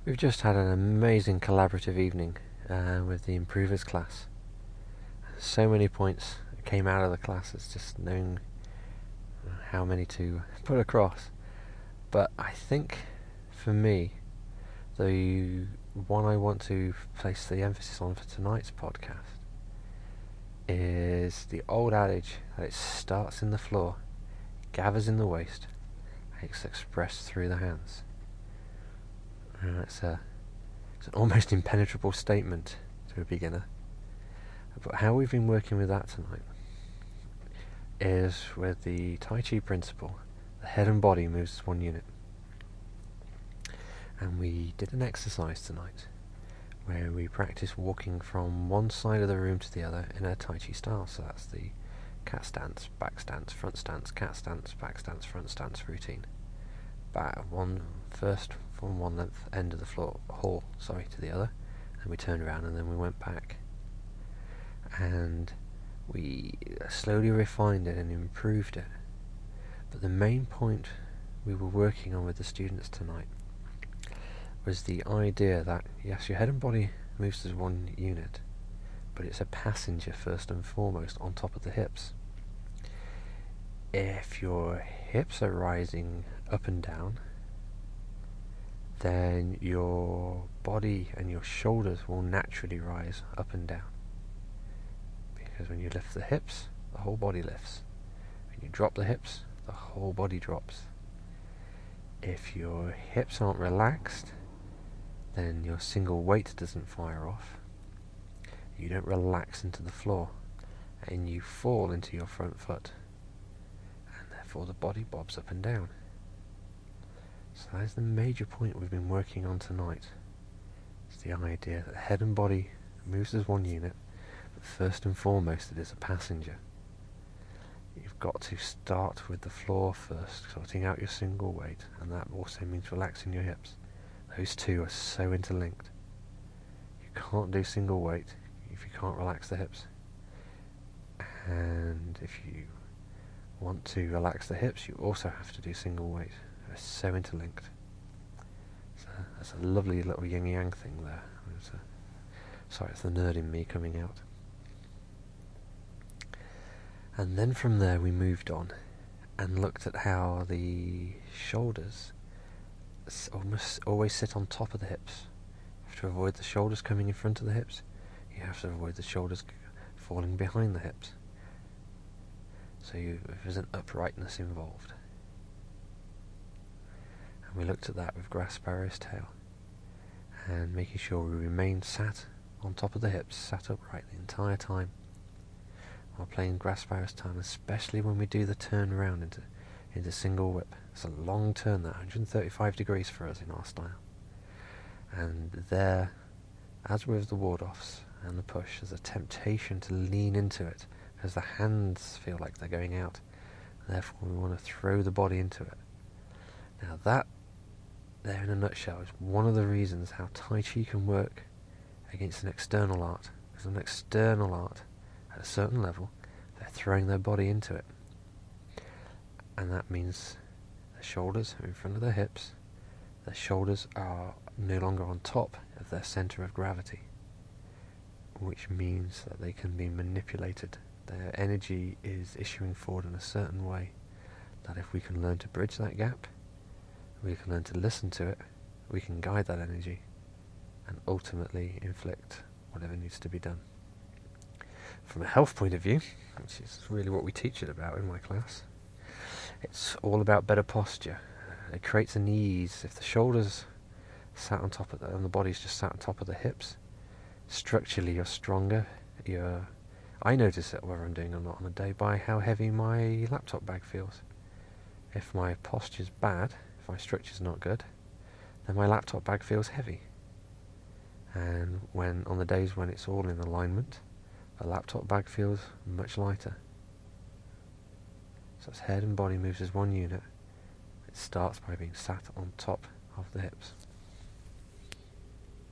We've just had an amazing collaborative evening with the Improvers class. So many points came out of the class, it's just knowing how many to put across. But I think, for me, the one I want to place the emphasis on for tonight's podcast is the old adage that it starts in the floor, gathers in the waist, and it's expressed through the hands. It's an almost impenetrable statement to a beginner. But how we've been working with that tonight is with the Tai Chi principle. The head and body moves as one unit. And we did an exercise tonight where we practiced walking from one side of the room to the other in a Tai Chi style. So that's the cat stance, back stance, front stance, cat stance, back stance, front stance routine. First from one end of the hall to the other, and we turned around and then we went back. And we slowly refined it and improved it. But the main point we were working on with the students tonight was the idea that, yes, your head and body moves as one unit, but it's a passenger first and foremost on top of the hips. If your hips are rising up and down, then your body and your shoulders will naturally rise up and down. Because when you lift the hips, the whole body lifts. When you drop the hips, the whole body drops. If your hips aren't relaxed, then your single weight doesn't fire off. You don't relax into the floor, and you fall into your front foot, and therefore the body bobs up and down. So that is the major point we've been working on tonight. It's the idea that head and body moves as one unit, but first and foremost it is a passenger. You've got to start with the floor first, sorting out your single weight, and that also means relaxing your hips. Those two are so interlinked. You can't do single weight if you can't relax the hips. And if you want to relax the hips, you also have to do single weight. They're so interlinked. So that's a lovely little yin-yang thing there. It's the nerd in me coming out. And then from there we moved on and looked at how the shoulders almost always sit on top of the hips. You have to avoid the shoulders coming in front of the hips. You have to avoid the shoulders falling behind the hips. So there's an uprightness involved. And we looked at that with grass sparrow's tail, and making sure we remain sat on top of the hips, sat upright the entire time while playing grass sparrow's tail, especially when we do the turn around into single whip. It's a long turn, that 135 degrees for us in our style. And there, as with the ward-offs and the push, there's a temptation to lean into it because the hands feel like they're going out. Therefore, we want to throw the body into it. Now that, there in a nutshell, is one of the reasons how Tai Chi can work against an external art. Because an external art, at a certain level, they're throwing their body into it. And that means the shoulders are in front of their hips. Their shoulders are no longer on top of their center of gravity, which means that they can be manipulated. Their energy is issuing forward in a certain way that if we can learn to bridge that gap, we can learn to listen to it, we can guide that energy and ultimately inflict whatever needs to be done. From a health point of view, which is really what we teach it about in my class, it's all about better posture. It creates an ease. If the shoulders sat on top of and the body's just sat on top of the hips, structurally you're stronger. I notice it whether I'm doing or not on a day by how heavy my laptop bag feels. If my posture's bad, if my structure's not good, then my laptop bag feels heavy. And on the days when it's all in alignment, the laptop bag feels much lighter. So it's head and body moves as one unit. It starts by being sat on top of the hips.